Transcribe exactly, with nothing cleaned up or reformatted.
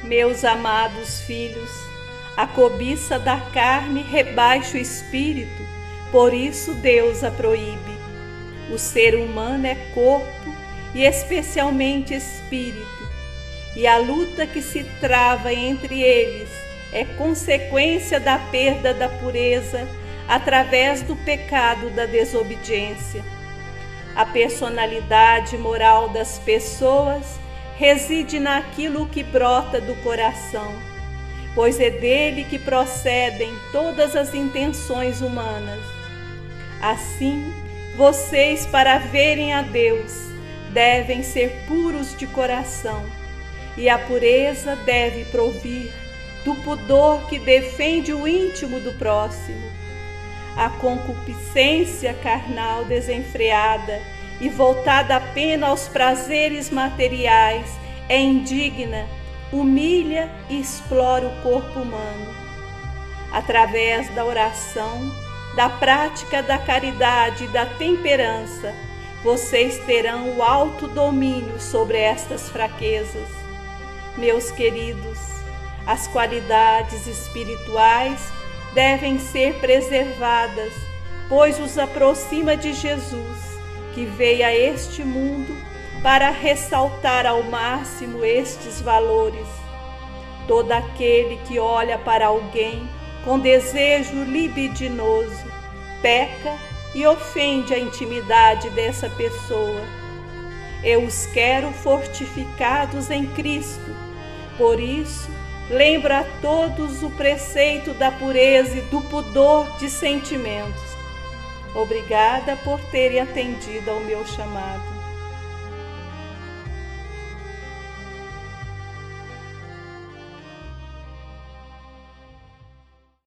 Meus amados filhos, a cobiça da carne rebaixa o espírito, por isso Deus a proíbe. O ser humano é corpo e especialmente espírito, e a luta que se trava entre eles é consequência da perda da pureza através do pecado da desobediência. A personalidade moral das pessoas reside naquilo que brota do coração, pois é dele que procedem todas as intenções humanas. Assim, vocês, para verem a Deus, devem ser puros de coração, e a pureza deve provir do pudor que defende o íntimo do próximo. A concupiscência carnal desenfreada e voltada apenas aos prazeres materiais é indigna, humilha e explora o corpo humano. Através da oração, da prática da caridade e da temperança, vocês terão o autodomínio sobre estas fraquezas. Meus queridos, as qualidades espirituais devem ser preservadas, pois os aproxima de Jesus, que veio a este mundo para ressaltar ao máximo estes valores. Todo aquele que olha para alguém com desejo libidinoso peca e ofende a intimidade dessa pessoa. Eu os quero fortificados em Cristo, por isso lembro a todos o preceito da pureza e do pudor de sentimentos. Obrigada por terem atendido ao meu chamado.